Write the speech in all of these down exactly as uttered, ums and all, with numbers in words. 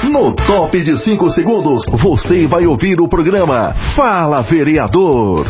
No top de cinco segundos, você vai ouvir o programa Fala Vereador.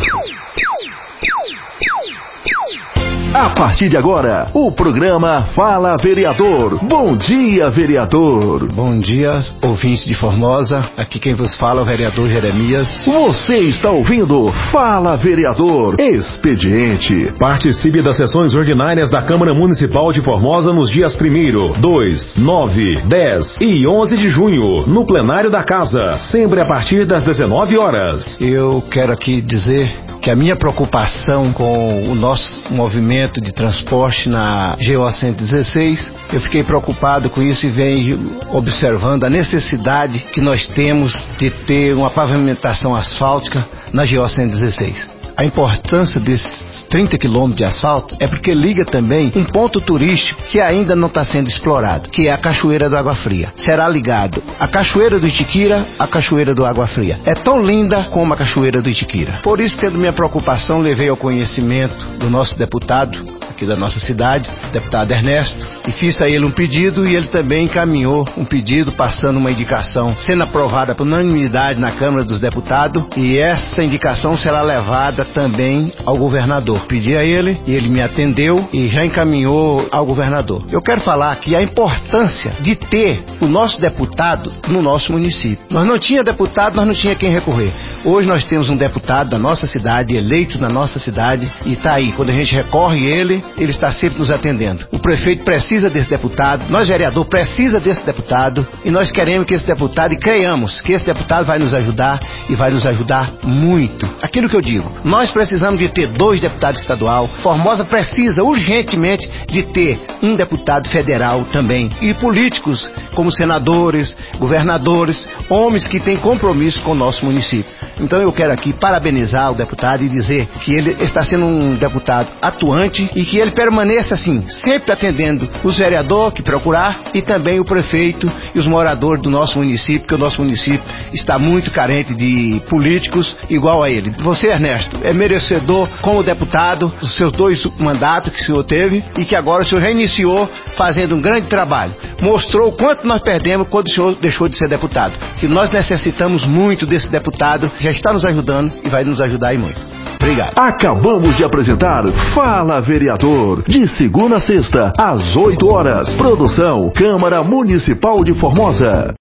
A partir de agora, o programa Fala Vereador. Bom dia, vereador. Bom dia, ouvintes de Formosa. Aqui quem vos fala é o vereador Jeremias. Você está ouvindo Fala Vereador Expediente. Participe das sessões ordinárias da Câmara Municipal de Formosa nos dias primeiro, dois, nove, dez e onze de junho, no plenário da Casa, sempre a partir das dezenove horas. Eu quero aqui dizer que a minha preocupação com o nosso movimento de transporte na G O cento e dezesseis, eu fiquei preocupado com isso e venho observando a necessidade que nós temos de ter uma pavimentação asfáltica na G O cento e dezesseis. A importância desses trinta quilômetros de asfalto é porque liga também um ponto turístico que ainda não está sendo explorado, que é a Cachoeira do Água Fria. Será ligado a Cachoeira do Itiquira à Cachoeira do Água Fria. É tão linda como a Cachoeira do Itiquira. Por isso, tendo minha preocupação, levei ao conhecimento do nosso deputado aqui da nossa cidade, deputado Ernesto, e fiz a ele um pedido e ele também encaminhou um pedido passando uma indicação, sendo aprovada por unanimidade na Câmara dos Deputados, e essa indicação será levada também ao governador. Pedi a ele e ele me atendeu e já encaminhou ao governador. Eu quero falar aqui a importância de ter o nosso deputado no nosso município. Nós não tinha deputado, nós não tinha quem recorrer. Hoje nós temos um deputado da nossa cidade, eleito na nossa cidade, e está aí. Quando a gente recorre ele, ele está sempre nos atendendo. O prefeito precisa desse deputado, nós vereador precisa desse deputado, e nós queremos que esse deputado, e creiamos que esse deputado vai nos ajudar, e vai nos ajudar muito. Aquilo que eu digo, nós precisamos de ter dois deputados estadual, Formosa precisa urgentemente de ter um deputado federal também, e políticos como senadores, governadores, homens que têm compromisso com o nosso município. Então eu quero aqui parabenizar o deputado e dizer que ele está sendo um deputado atuante e que ele permaneça assim, sempre atendendo os vereadores que procurar e também o prefeito e os moradores do nosso município, porque o nosso município está muito carente de políticos igual a ele. Você, Ernesto, é merecedor como deputado dos seus dois mandatos que o senhor teve e que agora o senhor reiniciou fazendo um grande trabalho. Mostrou o quanto nós perdemos quando o senhor deixou de ser deputado. Que nós necessitamos muito desse deputado, já está nos ajudando e vai nos ajudar aí muito. Obrigado. Acabamos de apresentar Fala Vereador, de segunda a sexta, às oito horas. Produção Câmara Municipal de Formosa.